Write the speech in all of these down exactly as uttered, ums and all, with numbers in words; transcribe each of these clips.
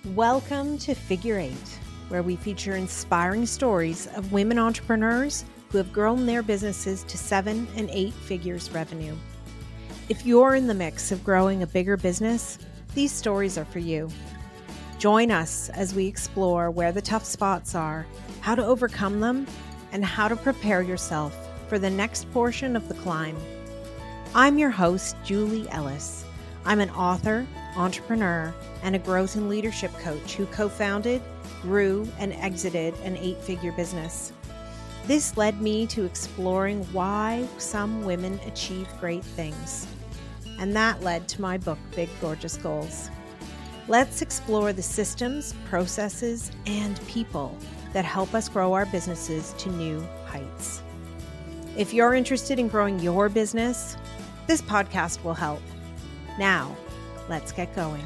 Welcome to Figure Eight, where we feature inspiring stories of women entrepreneurs who have grown their businesses to seven and eight figures revenue. If you're in the mix of growing a bigger business, these stories are for you. Join us as we explore where the tough spots are, how to overcome them, and how to prepare yourself for the next portion of the climb. I'm your host, Julie Ellis. I'm an author, entrepreneur, and a growth and leadership coach who co-founded, grew, and exited an eight-figure business. This led me to exploring why some women achieve great things. And that led to my book, Big Gorgeous Goals. Let's explore the systems, processes, and people that help us grow our businesses to new heights. If you're interested in growing your business, this podcast will help. Now, let's get going.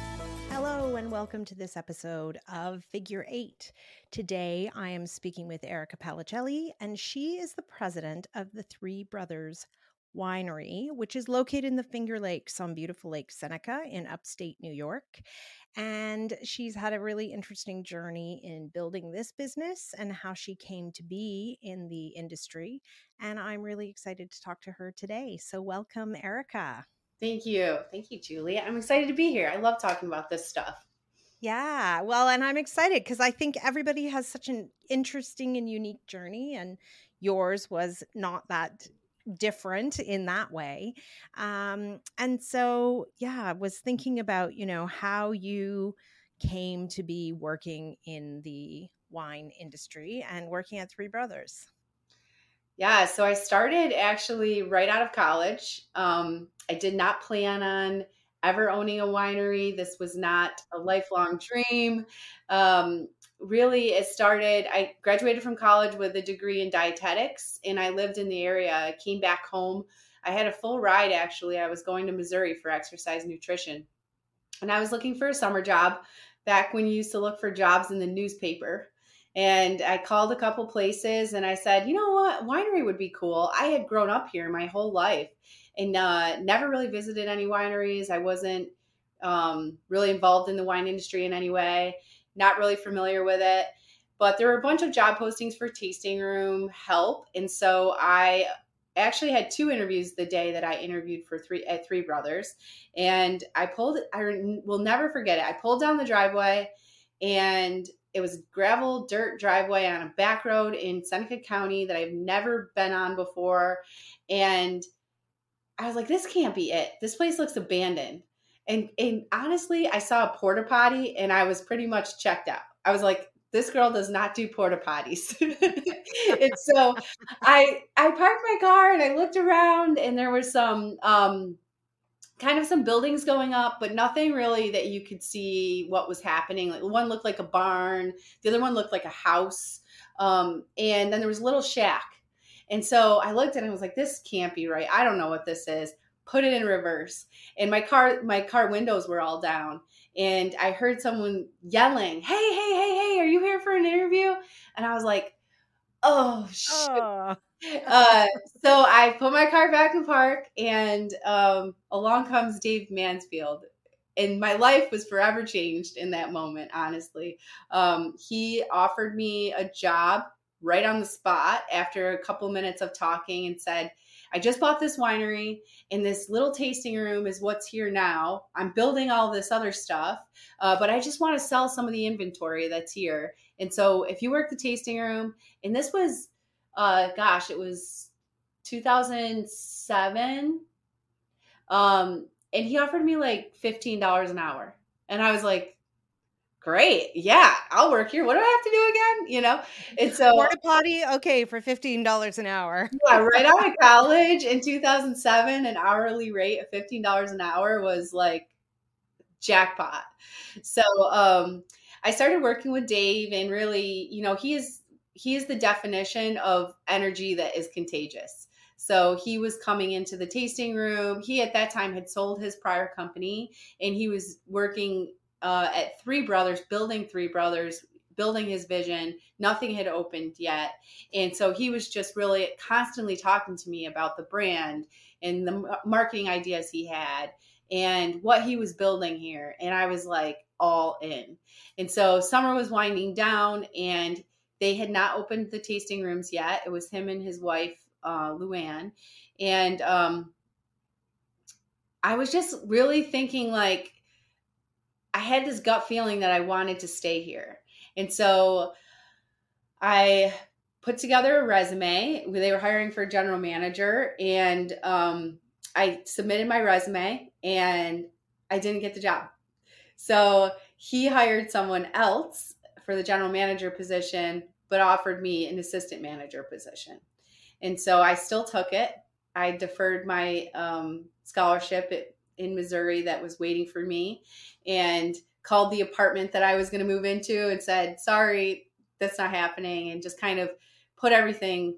Hello and welcome to this episode of Figure Eight. Today I am speaking with Erica Palicelli, and she is the president of the Three Brothers Winery, which is located in the Finger Lakes on beautiful Lake Seneca in upstate New York. And she's had a really interesting journey in building this business and how she came to be in the industry. And I'm really excited to talk to her today. So welcome, Erica. Thank you. Thank you, Julie. I'm excited to be here. I love talking about this stuff. Yeah, well, and I'm excited because I think everybody has such an interesting and unique journey, and yours was not that different in that way. Um, and so, yeah, I was thinking about, you know, how you came to be working in the wine industry and working at Three Brothers. Yeah, so I started actually right out of college. Um, I did not plan on ever owning a winery. This was not a lifelong dream. Um, really, it started, I graduated from college with a degree in dietetics, and I lived in the area. I came back home. I had a full ride, actually. I was going to Missouri for exercise nutrition. And I was looking for a summer job back when you used to look for jobs in the newspaper. And I called a couple places and I said, you know what, winery would be cool. I had grown up here my whole life and uh, never really visited any wineries. I wasn't um, really involved in the wine industry in any way, not really familiar with it. But there were a bunch of job postings for tasting room help. And so I actually had two interviews the day that I interviewed for three at Three Brothers. And I pulled, I will never forget it. I pulled down the driveway and it was a gravel dirt driveway on a back road in Seneca County that I've never been on before. And I was like, this can't be it. This place looks abandoned. And, and honestly, I saw a porta potty and I was pretty much checked out. I was like, this girl does not do porta potties. And so I, I parked my car and I looked around and there was some, um, kind of some buildings going up, but nothing really that you could see what was happening. Like one looked like a barn. The other one looked like a house. Um, and then there was a little shack. And so I looked at it and I was like, this can't be right. I don't know what this is. Put it in reverse. And my car, my car windows were all down. And I heard someone yelling, hey, hey, hey, hey, are you here for an interview? And I was like, oh, shit. Oh. uh, so I put my car back in park and um, along comes Dave Mansfield. And my life was forever changed in that moment, honestly. Um, he offered me a job right on the spot after a couple minutes of talking and said, I just bought this winery and this little tasting room is what's here now. I'm building all this other stuff, uh, but I just want to sell some of the inventory that's here. And so if you work the tasting room, and this was, uh, gosh, it was two thousand seven. Um, and he offered me like fifteen dollars an hour. And I was like, great. Yeah, I'll work here. What do I have to do again? You know? And so porta potty, okay, for fifteen dollars an hour. Yeah, right out of college in two thousand seven, an hourly rate of fifteen dollars an hour was like jackpot. So um, I started working with Dave, and really, you know, he is he is the definition of energy that is contagious. So he was coming into the tasting room. He at that time had sold his prior company, and he was working uh, at Three Brothers, building Three Brothers, building his vision. Nothing had opened yet. And so he was just really constantly talking to me about the brand and the marketing ideas he had and what he was building here. And I was like all in. And so summer was winding down and they had not opened the tasting rooms yet. It was him and his wife, uh, Luann. And um, I was just really thinking like, I had this gut feeling that I wanted to stay here. And so I put together a resume. They were hiring for a general manager, and um, I submitted my resume and I didn't get the job. So he hired someone else for the general manager position, but offered me an assistant manager position. And so I still took it. I deferred my um, scholarship in Missouri that was waiting for me and called the apartment that I was going to move into and said, sorry, that's not happening, and just kind of put everything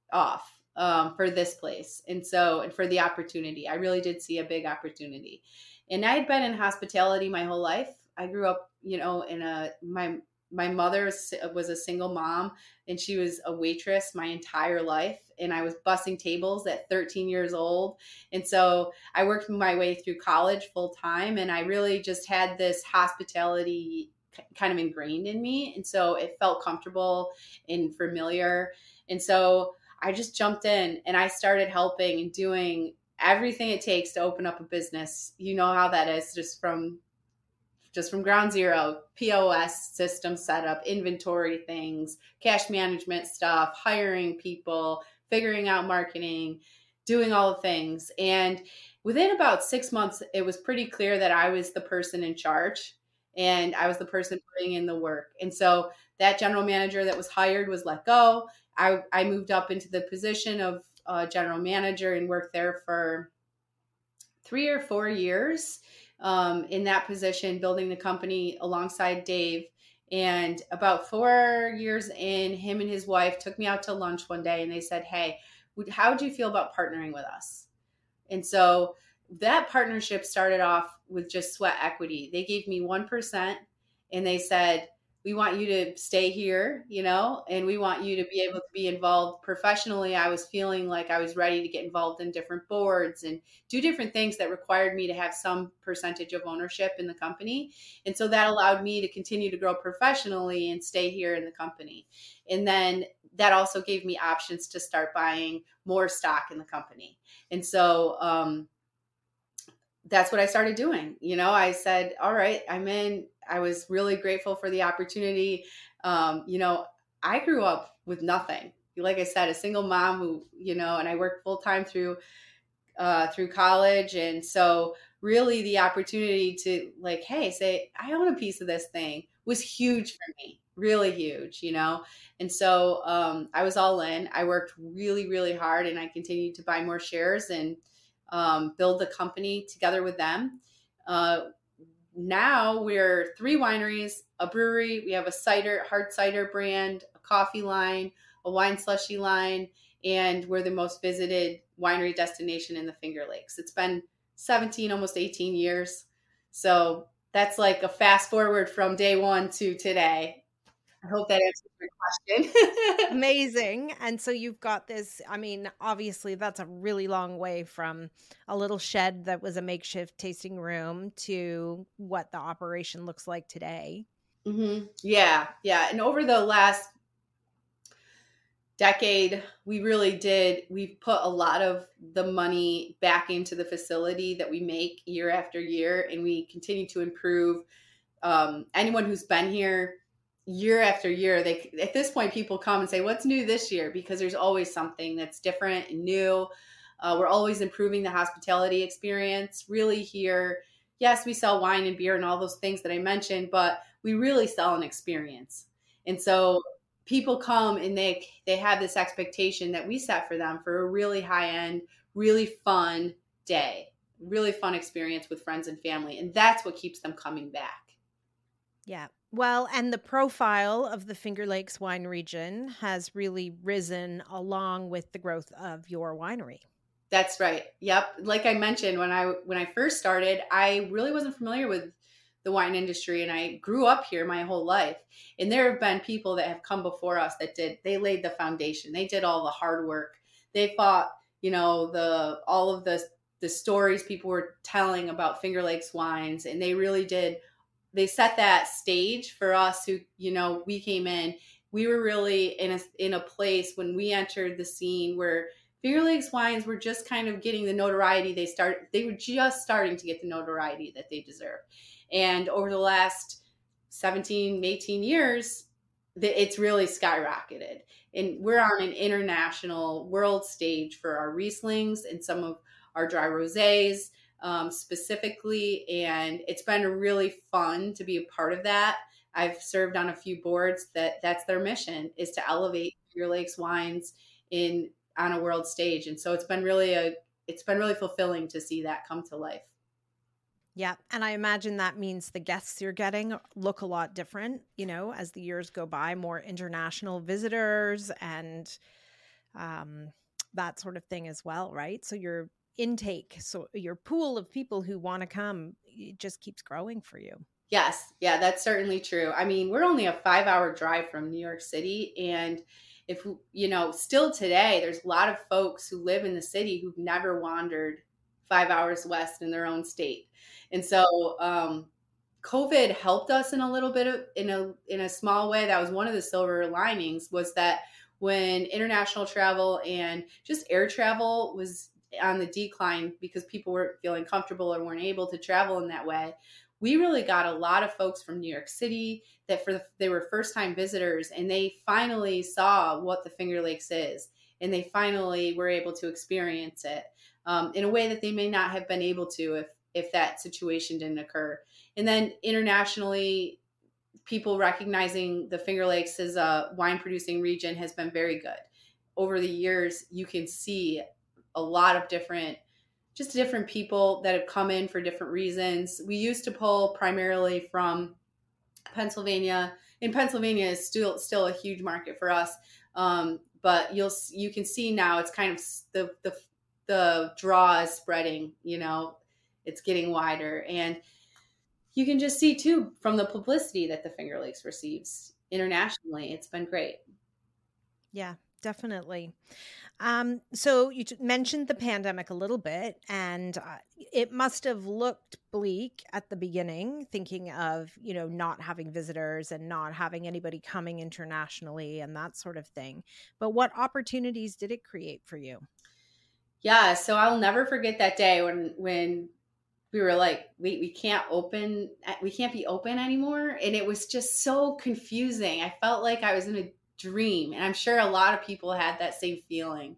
off um, for this place. And so, and for the opportunity, I really did see a big opportunity. And I had been in hospitality my whole life. I grew up, you know, in a, my, my mother was a single mom and she was a waitress my entire life. And I was bussing tables at thirteen years old. And so I worked my way through college full time. And I really just had this hospitality kind of ingrained in me. And so it felt comfortable and familiar. And so I just jumped in and I started helping and doing everything it takes to open up a business. You know how that is, just from just from ground zero, P O S system setup, inventory things, cash management stuff, hiring people, figuring out marketing, doing all the things. And within about six months, it was pretty clear that I was the person in charge and I was the person putting in the work. And so that general manager that was hired was let go. I, I moved up into the position of uh, general manager and worked there for three or four years um, in that position, building the company alongside Dave. And about four years in, him and his wife took me out to lunch one day and they said, hey, how would you feel about partnering with us? And so that partnership started off with just sweat equity. They gave me one percent and they said, we want you to stay here, you know, and we want you to be able to be involved professionally. I was feeling like I was ready to get involved in different boards and do different things that required me to have some percentage of ownership in the company. And so that allowed me to continue to grow professionally and stay here in the company. And then that also gave me options to start buying more stock in the company. And so, um, that's what I started doing. You know, I said, all right, I'm in. I was really grateful for the opportunity. Um, you know, I grew up with nothing. Like I said, a single mom who, you know, and I worked full time through, uh, through college. And so really the opportunity to like, hey, say, I own a piece of this thing was huge for me, really huge, you know? And so um, I was all in. I worked really, really hard and I continued to buy more shares and Um, build the company together with them. Uh, now we're three wineries, a brewery. We have a cider, hard cider brand, a coffee line, a wine slushy line, and we're the most visited winery destination in the Finger Lakes. It's been seventeen, almost eighteen years. So that's like a fast forward from day one to today. I hope that answers your question. Amazing. And so you've got this, I mean, obviously that's a really long way from a little shed that was a makeshift tasting room to what the operation looks like today. Mm-hmm. Yeah. Yeah. And over the last decade, we really did, we've put a lot of the money back into the facility that we make year after year. And we continue to improve. Um, anyone who's been here year after year, they at this point people come and say, what's new this year? Because there's always something that's different and new. Uh, we're always improving the hospitality experience really here. Yes, we sell wine and beer and all those things that I mentioned, but we really sell an experience. And so people come and they they have this expectation that we set for them for a really high end, really fun day, really fun experience with friends and family. And that's what keeps them coming back. Yeah. Well, and the profile of the Finger Lakes wine region has really risen along with the growth of your winery. That's right. Yep. Like I mentioned, when I when I first started, I really wasn't familiar with the wine industry, and I grew up here my whole life. And there have been people that have come before us that did, they laid the foundation. They did all the hard work. They fought, you know, the all of the the stories people were telling about Finger Lakes wines, and they really did. They set that stage for us who, you know, we came in. We were really in a in a place when we entered the scene where Finger Lakes wines were just kind of getting the notoriety they start. They were just starting to get the notoriety that they deserve. And over the last seventeen, eighteen years, it's really skyrocketed. And we're on an international world stage for our Rieslings and some of our dry rosés um, specifically. And it's been really fun to be a part of that. I've served on a few boards that that's their mission, is to elevate Finger Lakes wines in on a world stage. And so it's been really a it's been really fulfilling to see that come to life. Yeah. And I imagine that means the guests you're getting look a lot different, you know, as the years go by, more international visitors and um, that sort of thing as well, right? So your intake, so your pool of people who want to come, it just keeps growing for you. Yes. Yeah, that's certainly true. I mean, we're only a five hour drive from New York City. And if, you know, still today, there's a lot of folks who live in the city who've never wandered five hours west in their own state. And so um, COVID helped us in a little bit of, in a, in a small way. That was one of the silver linings, was that when international travel and just air travel was on the decline because people weren't feeling comfortable or weren't able to travel in that way, we really got a lot of folks from New York City that for the, they were first time visitors, and they finally saw what the Finger Lakes is, and they finally were able to experience it um, in a way that they may not have been able to if if that situation didn't occur. And then internationally, people recognizing the Finger Lakes as a wine producing region has been very good. Over the years, you can see a lot of different just different people that have come in for different reasons. We used to pull primarily from Pennsylvania, and Pennsylvania is still still a huge market for us. Um, but you'll you can see now it's kind of the the the draw is spreading. You know, it's getting wider, and you can just see too from the publicity that the Finger Lakes receives internationally. It's been great. Yeah, definitely. Um, so you t- mentioned the pandemic a little bit, and uh, it must have looked bleak at the beginning, thinking of, you know, not having visitors and not having anybody coming internationally and that sort of thing. But what opportunities did it create for you? Yeah, so I'll never forget that day when when we were like, wait, we can't open, we can't be open anymore. And it was just so confusing. I felt like I was in a dream. And I'm sure a lot of people had that same feeling.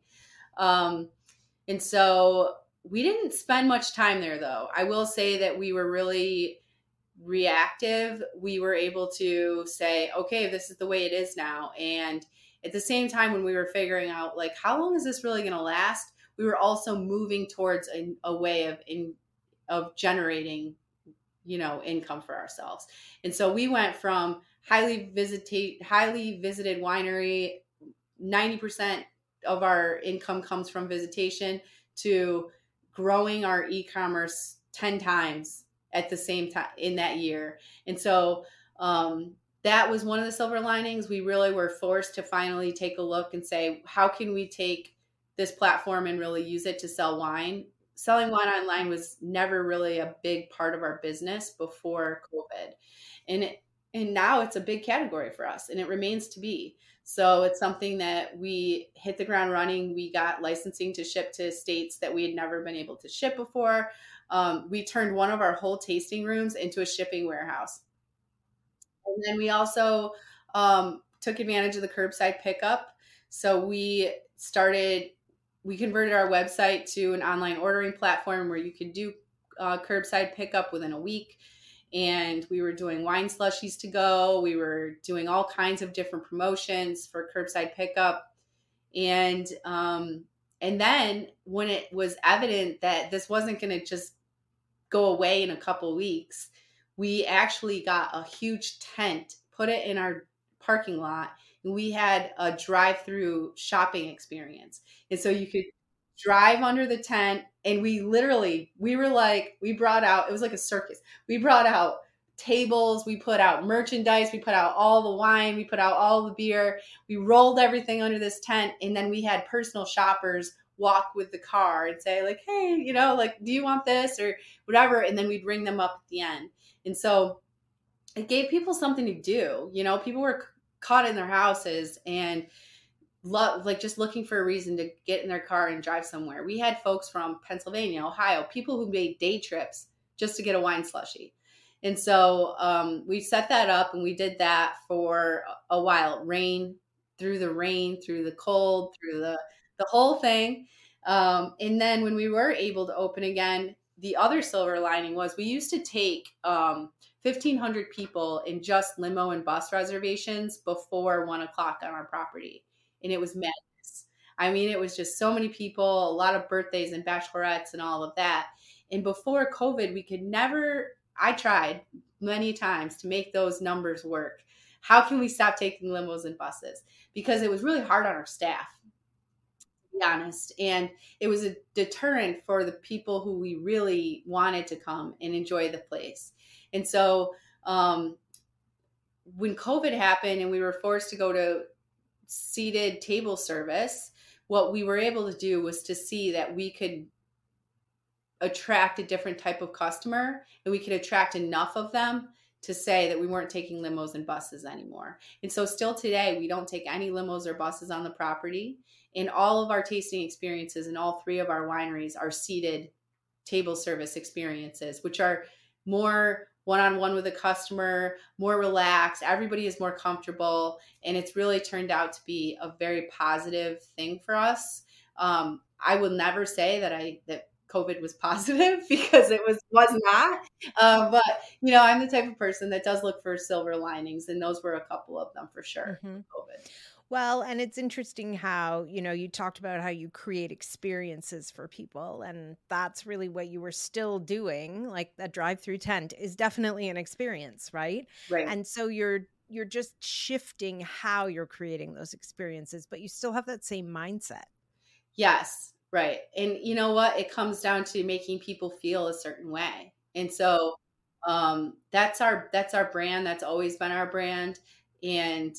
Um, and so we didn't spend much time there, though. I will say that we were really reactive. We were able to say, okay, this is the way it is now. And at the same time, when we were figuring out, like, how long is this really going to last? We were also moving towards a, a way of in, of generating, you know, income for ourselves. And so we went from highly visited, highly visited winery, ninety percent of our income comes from visitation, to growing our e-commerce ten times at the same time in that year. And so um, that was one of the silver linings. We really were forced to finally take a look and say, how can we take this platform and really use it to sell wine? Selling wine online was never really a big part of our business before COVID. And it, and now it's a big category for us, and it remains to be. So it's something that we hit the ground running. We got licensing to ship to states that we had never been able to ship before. Um, we turned one of our whole tasting rooms into a shipping warehouse. And then we also um, took advantage of the curbside pickup. So we started, we converted our website to an online ordering platform where you could do uh, curbside pickup within a week. And we were doing wine slushies to go. We were doing all kinds of different promotions for curbside pickup. And um, and then when it was evident that this wasn't going to just go away in a couple weeks, we actually got a huge tent, put it in our parking lot, and we had a drive-through shopping experience. And so you could drive under the tent, and we literally, we were like, we brought out, it was like a circus. We brought out tables, we put out merchandise, we put out all the wine, we put out all the beer, we rolled everything under this tent, and then we had personal shoppers walk with the car and say like, hey, you know, like, do you want this or whatever? And then we'd ring them up at the end. And so it gave people something to do. You know, people were caught in their houses and love, like just looking for a reason to get in their car and drive somewhere. We had folks from Pennsylvania, Ohio, people who made day trips just to get a wine slushie. And so um, we set that up and we did that for a while. Rain, through the rain, through the cold, through the, the whole thing. Um, and then when we were able to open again, the other silver lining was we used to take um, fifteen hundred people in just limo and bus reservations before one o'clock on our property. And it was madness. I mean, it was just so many people, a lot of birthdays and bachelorettes and all of that. And before COVID, we could never, I tried many times to make those numbers work. How can we stop taking limos and buses? Because it was really hard on our staff, to be honest. And it was a deterrent for the people who we really wanted to come and enjoy the place. And so um, when COVID happened and we were forced to go to seated table service, what we were able to do was to see that we could attract a different type of customer and we could attract enough of them to say that we weren't taking limos and buses anymore. And so still today, we don't take any limos or buses on the property. And all of our tasting experiences in all three of our wineries are seated table service experiences, which are more one-on-one with a customer, more relaxed. Everybody is more comfortable. And it's really turned out to be a very positive thing for us. Um, I will never say that I, that COVID was positive because it was, was not. Uh, but, you know, I'm the type of person that does look for silver linings. And those were a couple of them for sure. Mm-hmm. COVID. Well, and it's interesting how, you know, you talked about how you create experiences for people, and that's really what you were still doing. Like a drive-through tent is definitely an experience, right? Right. And so you're you're just shifting how you're creating those experiences, but you still have that same mindset. Yes, right. And you know what? It comes down to making people feel a certain way. And so um, that's our that's our brand. That's always been our brand. And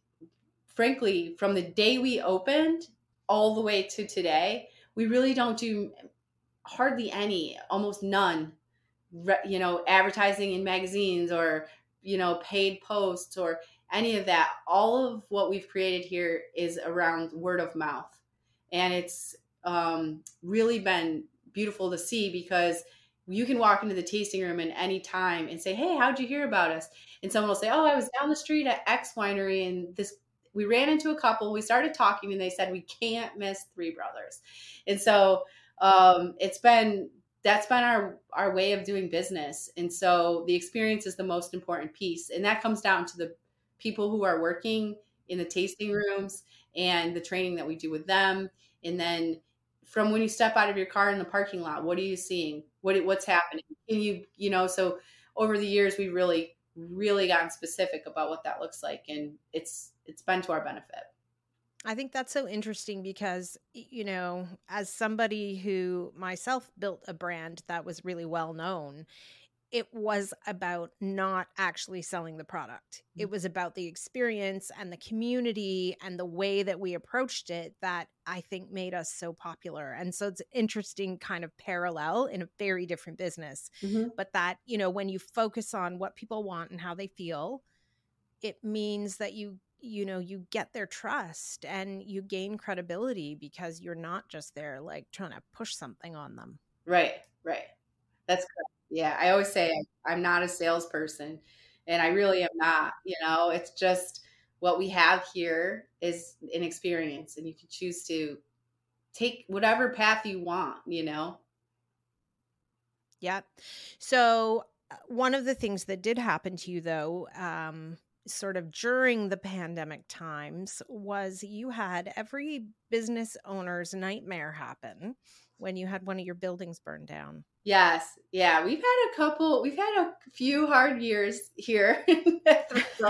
frankly, from the day we opened all the way to today, we really don't do hardly any, almost none, you know, advertising in magazines or, you know, paid posts or any of that. All of what we've created here is around word of mouth. And it's um, really been beautiful to see because you can walk into the tasting room at any time and say, hey, how'd you hear about us? And someone will say, oh, I was down the street at X winery and this, we ran into a couple, we started talking and they said, we can't miss Three Brothers. And so um, it's been, that's been our, our way of doing business. And so the experience is the most important piece. And that comes down to the people who are working in the tasting rooms and the training that we do with them. And then from when you step out of your car in the parking lot, what are you seeing? What what's happening? Can you, you know, so over the years, we really, really gotten specific about what that looks like. And it's, it's been to our benefit. I think that's so interesting because, you know, as somebody who myself built a brand that was really well known, it was about not actually selling the product. It was about the experience and the community and the way that we approached it that I think made us so popular. And so it's an interesting kind of parallel in a very different business. Mm-hmm. But that, you know, when you focus on what people want and how they feel, it means that you, you know, you get their trust and you gain credibility because you're not just there like trying to push something on them. Right, right. That's correct. Yeah, I always say I'm not a salesperson, and I really am not. You know, it's just what we have here is an experience, and you can choose to take whatever path you want, you know? Yeah. So one of the things that did happen to you, though, um, sort of during the pandemic times was you had every business owner's nightmare happen when you had one of your buildings burned down. Yes. Yeah. We've had a couple, we've had a few hard years here. We had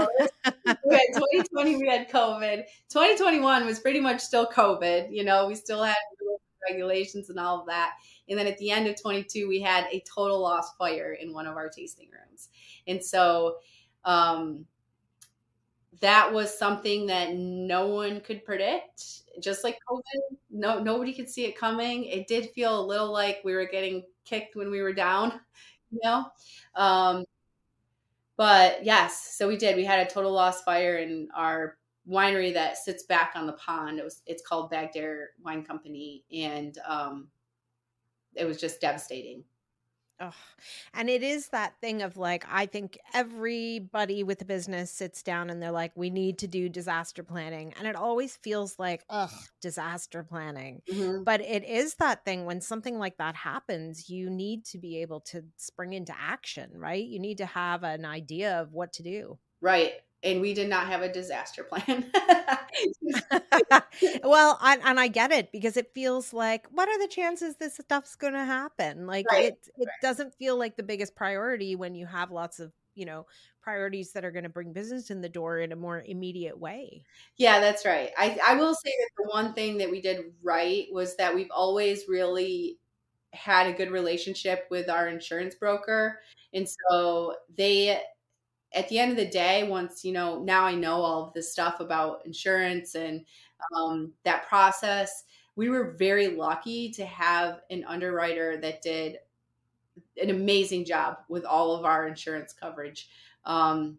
twenty twenty, we had COVID. twenty twenty-one was pretty much still COVID. You know, we still had regulations and all of that. And then at the end of twenty-two, we had a total lost fire in one of our tasting rooms. And so, um, that was something that no one could predict. Just like COVID, no nobody could see it coming. It did feel a little like we were getting kicked when we were down, you know? Um, but yes, so we did. We had a total loss fire in our winery that sits back on the pond. It was it's called Bagdare Wine Company, and um, it was just devastating. Oh, and it is that thing of like, I think everybody with a business sits down and they're like, we need to do disaster planning. And it always feels like, ugh, disaster planning. Mhm. But it is that thing when something like that happens, you need to be able to spring into action, right? You need to have an idea of what to do. Right. And we did not have a disaster plan. Well, and, and I get it because it feels like, what are the chances this stuff's going to happen? Like Right. it, it doesn't feel like the biggest priority when you have lots of, you know, priorities that are going to bring business in the door in a more immediate way. Yeah, that's right. I, I will say that the one thing that we did right was that we've always really had a good relationship with our insurance broker. And so they, at the end of the day, once, you know, now I know all of this stuff about insurance and um, that process, we were very lucky to have an underwriter that did an amazing job with all of our insurance coverage. Um,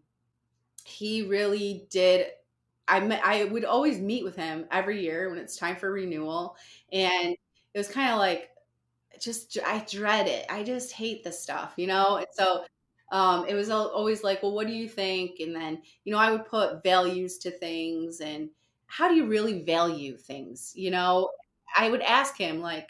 he really did. I met, I would always meet with him every year when it's time for renewal, and it was kind of like, just I dread it. I just hate this stuff, you know? And so um, it was always like, well, what do you think? And then, you know, I would put values to things and how do you really value things? You know, I would ask him, like,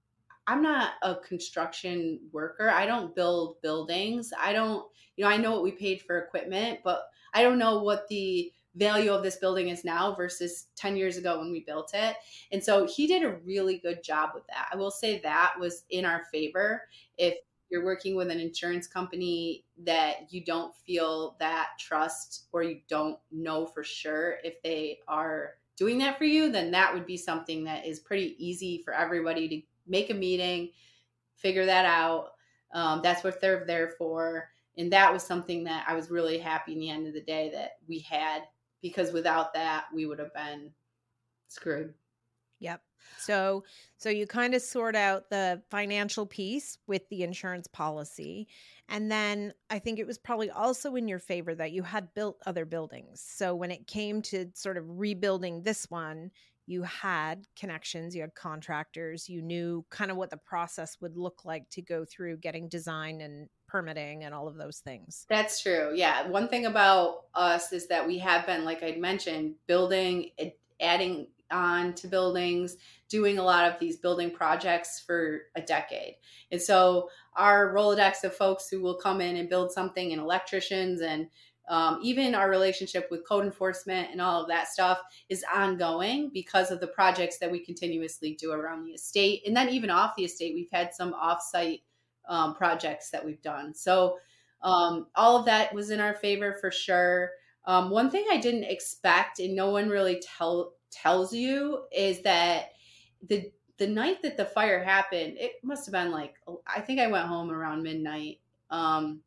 I'm not a construction worker. I don't build buildings. I don't, you know, I know what we paid for equipment, but I don't know what the value of this building is now versus ten years ago when we built it. And so he did a really good job with that. I will say that was in our favor. If you're working with an insurance company that you don't feel that trust or you don't know for sure if they are doing that for you, then that would be something that is pretty easy for everybody to make a meeting, figure that out. Um, that's what they're there for. And that was something that I was really happy in the end of the day that we had, because without that, we would have been screwed. Yep. So so you kind of sort out the financial piece with the insurance policy. And then I think it was probably also in your favor that you had built other buildings. So when it came to sort of rebuilding this one, you had connections, you had contractors, you knew kind of what the process would look like to go through getting design and permitting and all of those things. That's true. Yeah. One thing about us is that we have been, like I'd mentioned, building, adding on to buildings, doing a lot of these building projects for a decade. And so our Rolodex of folks who will come in and build something, and electricians, and um, even our relationship with code enforcement and all of that stuff is ongoing because of the projects that we continuously do around the estate. And then even off the estate, we've had some off-site um, projects that we've done. So um, all of that was in our favor for sure. Um, one thing I didn't expect, and no one really tell tells you, is that the the night that the fire happened, it must have been like, I think I went home around midnight. Um,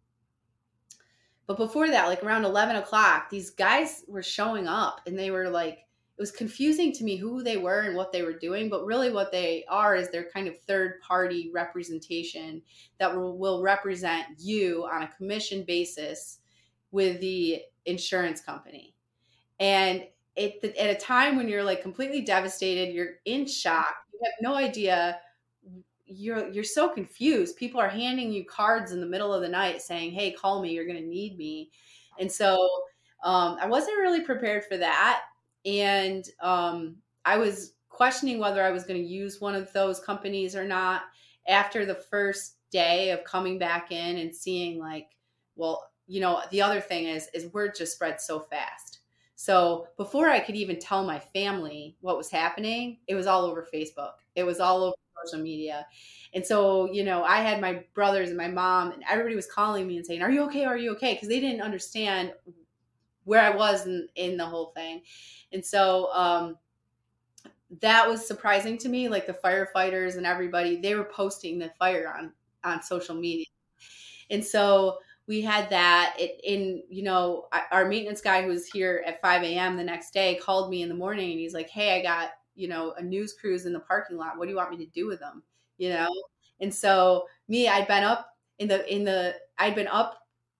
but before that, like around eleven o'clock, these guys were showing up, and they were like, it was confusing to me who they were and what they were doing. But really what they are is they're kind of third party representation that will, will represent you on a commission basis with the insurance company. And it, at a time when you're like completely devastated, you're in shock, you have no idea, you're you're so confused. People are handing you cards in the middle of the night saying, hey, call me, you're going to need me. And so um, I wasn't really prepared for that. And um, I was questioning whether I was going to use one of those companies or not after the first day of coming back in and seeing, like, well, you know, the other thing is, is word just spread so fast. So before I could even tell my family what was happening, it was all over Facebook. It was all over social media. And so, you know, I had my brothers and my mom, and everybody was calling me and saying, are you okay? Are you okay? Because they didn't understand where I was in, in the whole thing. And so um, that was surprising to me. Like the firefighters and everybody, they were posting the fire on, on social media. And so we had that it, in, you know, our maintenance guy who was here at five a.m. the next day called me in the morning and he's like, hey, I got, you know, a news cruise in the parking lot. What do you want me to do with them? You know? And so me, I'd been up in the, in the, I'd been up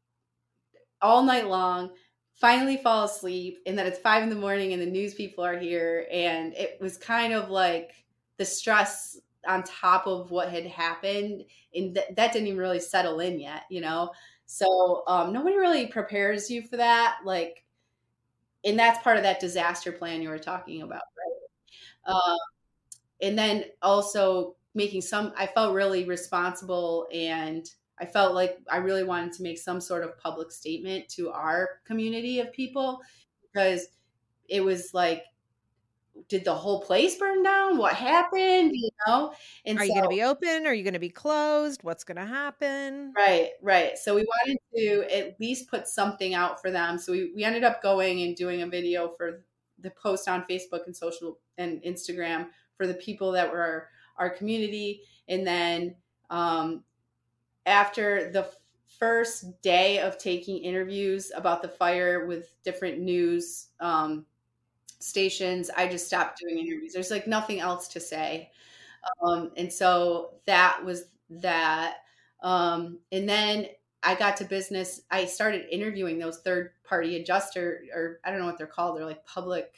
all night long, finally fall asleep. And then it's five in the morning and the news people are here. And it was kind of like the stress on top of what had happened. And th- that didn't even really settle in yet, you know? So um, nobody really prepares you for that. Like, and that's part of that disaster plan you were talking about, right? Um, and then also making some, I felt really responsible and I felt like I really wanted to make some sort of public statement to our community of people because it was like, did the whole place burn down? What happened? You know? And Are you so, going to be open? Are you going to be closed? What's going to happen? right, right. So we wanted to at least put something out for them. So we, we ended up going and doing a video for the post on Facebook and social and Instagram for the people that were our, our community. And then um, after the first day of taking interviews about the fire with different news um, stations, I just stopped doing interviews. There's like nothing else to say. Um, and so that was that. Um, and then I got to business. I started interviewing those third party adjuster, or I don't know what they're called. They're like public,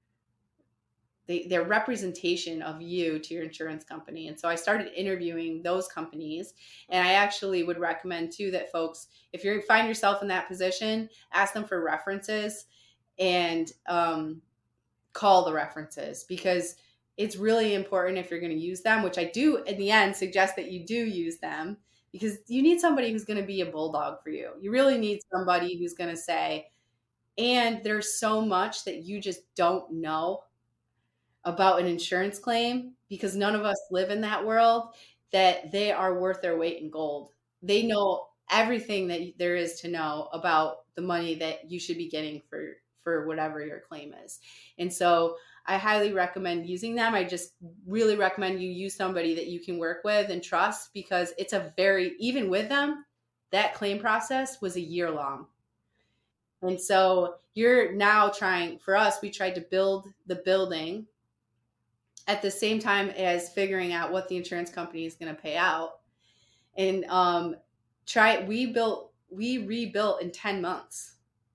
they, their representation of you to your insurance company. And so I started interviewing those companies. And I actually would recommend too that folks, if you find yourself in that position, ask them for references and um, call the references, because it's really important if you're going to use them, which I do in the end suggest that you do use them, because you need somebody who's going to be a bulldog for you. You really need somebody who's going to say, and there's so much that you just don't know about an insurance claim because none of us live in that world, that they are worth their weight in gold. They know everything that there is to know about the money that you should be getting for, for whatever your claim is. And so I highly recommend using them. I just really recommend you use somebody that you can work with and trust, because it's a very, even with them, that claim process was a year long. And so you're now trying, for us, we tried to build the building at the same time as figuring out what the insurance company is going to pay out. And um, try, we built, we rebuilt in ten months.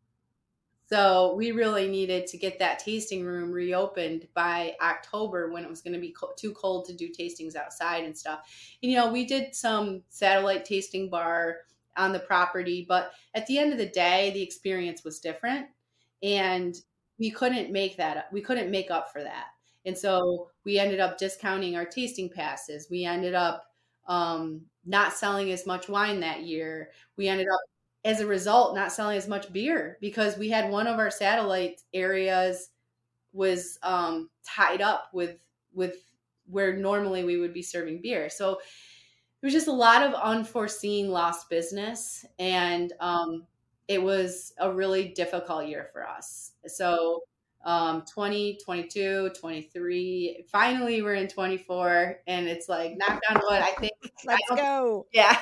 So we really needed to get that tasting room reopened by October, when it was going to be co- too cold to do tastings outside and stuff. And, you know, we did some satellite tasting bar on the property, but at the end of the day, the experience was different, and we couldn't make that up. We couldn't make up for that. And so we ended up discounting our tasting passes. We ended up um, not selling as much wine that year. We ended up, as a result, not selling as much beer, because we had one of our satellite areas was um, tied up with with where normally we would be serving beer. So it was just a lot of unforeseen lost business, and um, it was a really difficult year for us. So um, twenty, twenty-two, twenty-three, finally we're in twenty-four, and it's like, knock on wood, I think. Let's I go. Yeah.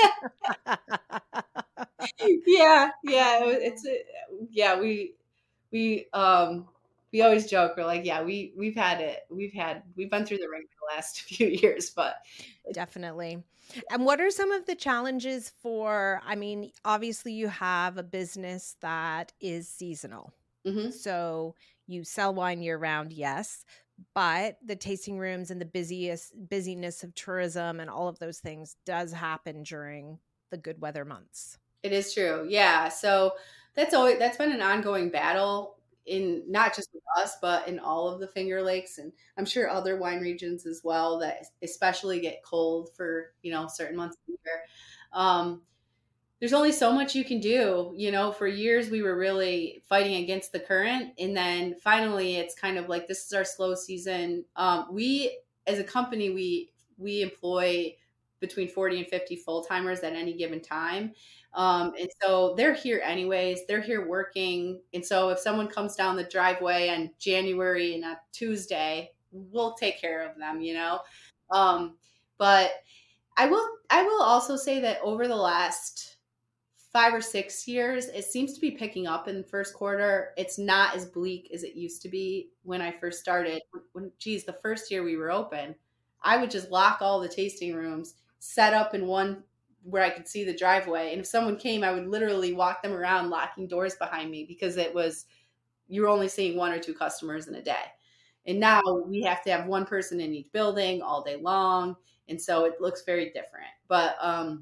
yeah. Yeah. It, it's, yeah, we, we, um, we always joke. We're like, yeah, we, we've had it. We've had, we've been through the ring the last few years, but. Definitely. And what are some of the challenges for, I mean, obviously you have a business that is seasonal. Mm-hmm. So you sell wine year round, yes, but the tasting rooms and the busiest busyness of tourism and all of those things does happen during the good weather months. It is true. Yeah. So that's always, that's been an ongoing battle in not just with us, but in all of the Finger Lakes, and I'm sure other wine regions as well, that especially get cold for, you know, certain months of the year. Um, there's only so much you can do. You know, for years we were really fighting against the current. And then finally it's kind of like, this is our slow season. Um, we, as a company, we, we employ between forty and fifty full-timers at any given time. Um, and so they're here anyways, they're here working. And so if someone comes down the driveway on January and a Tuesday, we'll take care of them, you know? Um, but I will, I will also say that over the last five or six years, it seems to be picking up in the first quarter. It's not as bleak as it used to be when I first started. When, geez, the first year we were open, I would just lock all the tasting rooms, set up in one where I could see the driveway. And if someone came, I would literally walk them around, locking doors behind me, because it was, you were only seeing one or two customers in a day. And now we have to have one person in each building all day long. And so it looks very different. But um,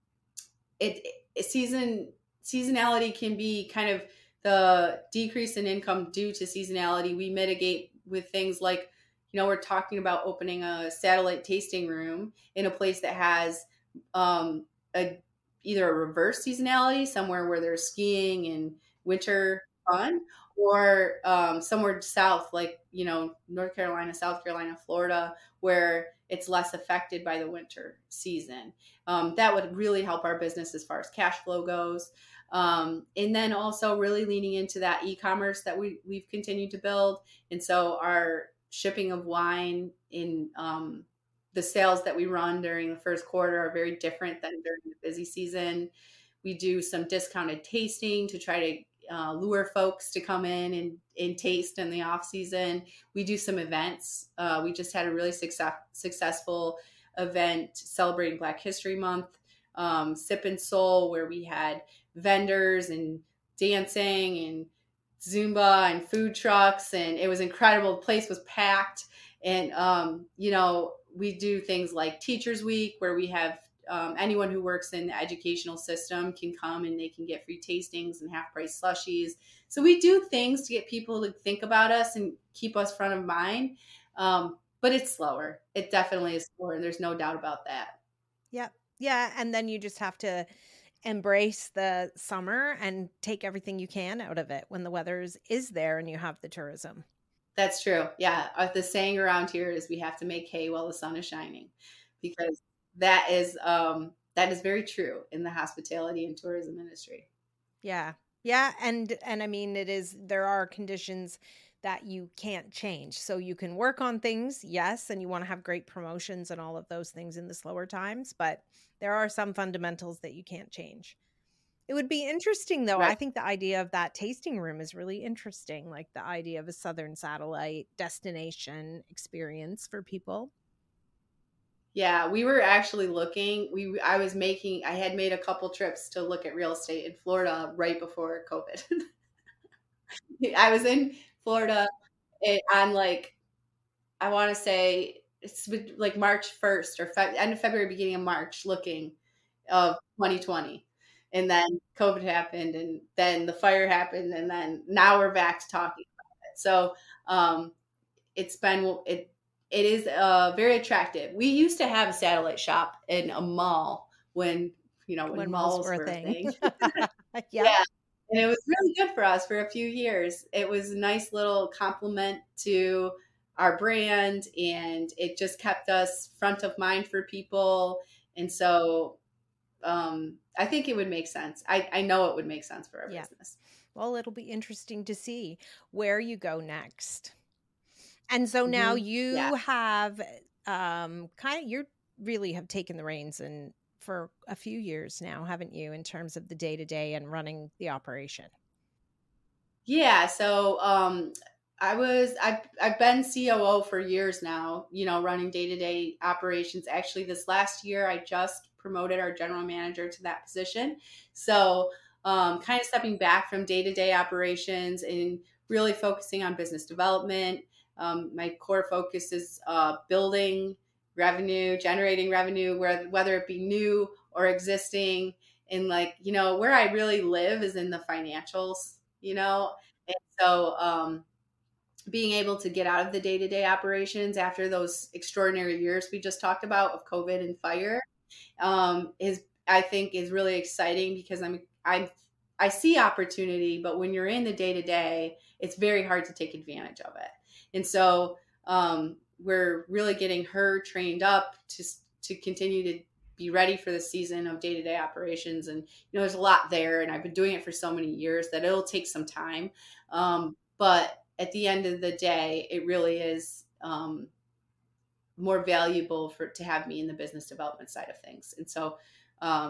it, it season seasonality can be kind of the decrease in income due to seasonality. We mitigate with things like, you know, we're talking about opening a satellite tasting room in a place that has um, a either a reverse seasonality, somewhere where there's skiing and winter fun, or um, somewhere south, like, you know, North Carolina, South Carolina, Florida, where it's less affected by the winter season. Um, that would really help our business as far as cash flow goes. Um, and then also really leaning into that e-commerce that we, we've continued to build. And so our shipping of wine in um, the sales that we run during the first quarter are very different than during the busy season. We do some discounted tasting to try to uh, lure folks to come in and, and taste in the off season. We do some events. Uh, we just had a really success, successful event celebrating Black History Month, um, Sip and Soul, where we had vendors and dancing and Zumba and food trucks, and it was incredible. The place was packed. And, um, you know, we do things like Teachers Week, where we have um, anyone who works in the educational system can come and they can get free tastings and half price slushies. So we do things to get people to think about us and keep us front of mind. Um, but it's slower. It definitely is slower. And there's no doubt about that. Yeah. Yeah. And then you just have to embrace the summer and take everything you can out of it when the weather is, is there and you have the tourism. That's true. Yeah. Uh, the saying around here is we have to make hay while the sun is shining, because that is um, that is very true in the hospitality and tourism industry. Yeah. Yeah. And, and I mean, it is, there are conditions that you can't change. So you can work on things, yes, and you want to have great promotions and all of those things in the slower times, but there are some fundamentals that you can't change. It would be interesting, though. Right. I think the idea of that tasting room is really interesting, like the idea of a Southern satellite destination experience for people. Yeah, we were actually looking. We I was making, I had made a couple trips to look at real estate in Florida right before COVID. I was in Florida on like, I want to say it's like March first or fe- end of February, beginning of March, looking of twenty twenty. And then COVID happened, and then the fire happened, and then now we're back to talking about it. So um, it's been, it it is uh, very attractive. We used to have a satellite shop in a mall when, you know, when, when malls, malls were a thing. thing. yeah. yeah. And it was really good for us for a few years. It was a nice little compliment to our brand, and it just kept us front of mind for people. And so um, I think it would make sense. I, I know it would make sense for our yeah. business. Well, it'll be interesting to see where you go next. And so now mm-hmm. you yeah. have um, kind of, you really have taken the reins and for a few years now, haven't you, in terms of the day-to-day and running the operation? Yeah. So um, I was, I've, I've been C O O for years now, you know, running day-to-day operations. Actually, this last year, I just promoted our general manager to that position. So um, kind of stepping back from day-to-day operations and really focusing on business development. Um, my core focus is uh, building revenue, generating revenue, where, whether it be new or existing. And like, you know, where I really live is in the financials, you know? And so um, being able to get out of the day-to-day operations after those extraordinary years we just talked about of COVID and fire um, is, I think, is really exciting, because I'm, I'm, I see opportunity, but when you're in the day-to-day, it's very hard to take advantage of it. And so um, we're really getting her trained up to to continue to be ready for the season of day-to-day operations. And, you know, there's a lot there, and I've been doing it for so many years that it'll take some time. Um, but at the end of the day, it really is um, more valuable for to have me in the business development side of things. And so um,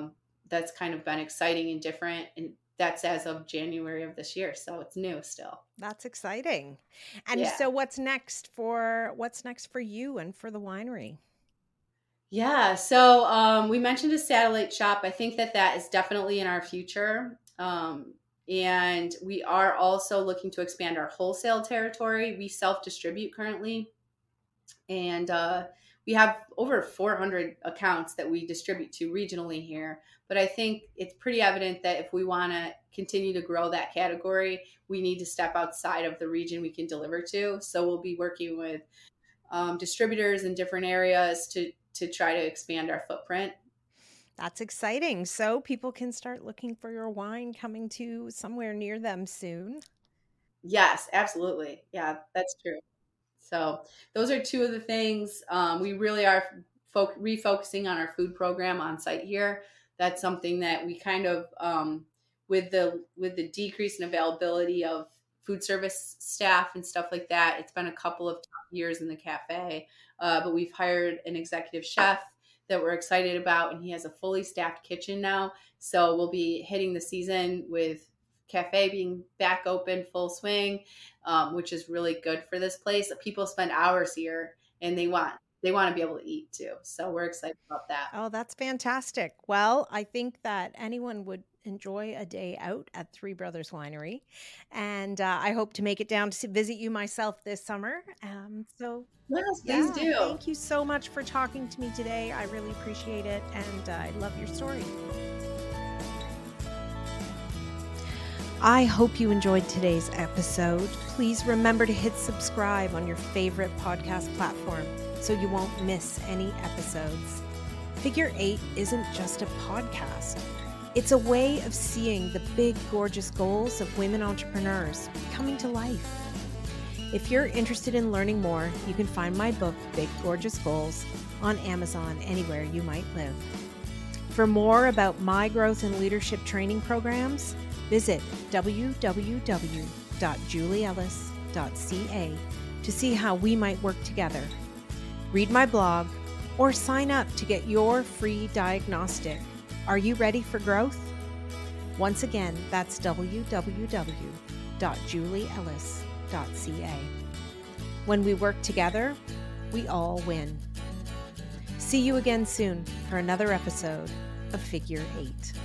that's kind of been exciting and different. And that's as of January of this year. So it's new still. That's exciting. And Yeah. so what's next for what's next for you and for the winery? Yeah. So um, we mentioned a satellite shop. I think that that is definitely in our future. Um, and we are also looking to expand our wholesale territory. We self-distribute currently. And uh, we have over four hundred accounts that we distribute to regionally here. But I think it's pretty evident that if we want to continue to grow that category, we need to step outside of the region we can deliver to. So we'll be working with um, distributors in different areas to to try to expand our footprint. That's exciting. So people can start looking for your wine coming to somewhere near them soon. Yes, absolutely. Yeah, that's true. So those are two of the things. Um, we really are fo- refocusing on our food program on site here. That's something that we kind of, um, with the with the decrease in availability of food service staff and stuff like that, it's been a couple of tough years in the cafe. Uh, but we've hired an executive chef that we're excited about, and he has a fully staffed kitchen now. So we'll be hitting the season with cafe being back open full swing, um, which is really good for this place. People spend hours here, and they want they want to be able to eat too. So we're excited about that. Oh, that's fantastic. Well, I think that anyone would enjoy a day out at Three Brothers Winery, and uh, I hope to make it down to visit you myself this summer. Um, so Yes, yeah, please do. thank you so much for talking to me today. I really appreciate it, and uh, I love your story. I hope you enjoyed today's episode. Please remember to hit subscribe on your favorite podcast platform so you won't miss any episodes. Figure Eight isn't just a podcast. It's a way of seeing the big, gorgeous goals of women entrepreneurs coming to life. If you're interested in learning more, you can find my book, Big Gorgeous Goals, on Amazon anywhere you might live. For more about my growth and leadership training programs, visit w w w dot julie ellis dot c a to see how we might work together. Read my blog or sign up to get your free diagnostic. Are you ready for growth? Once again, that's w w w dot julie ellis dot c a. When we work together, we all win. See you again soon for another episode of Figure Eight.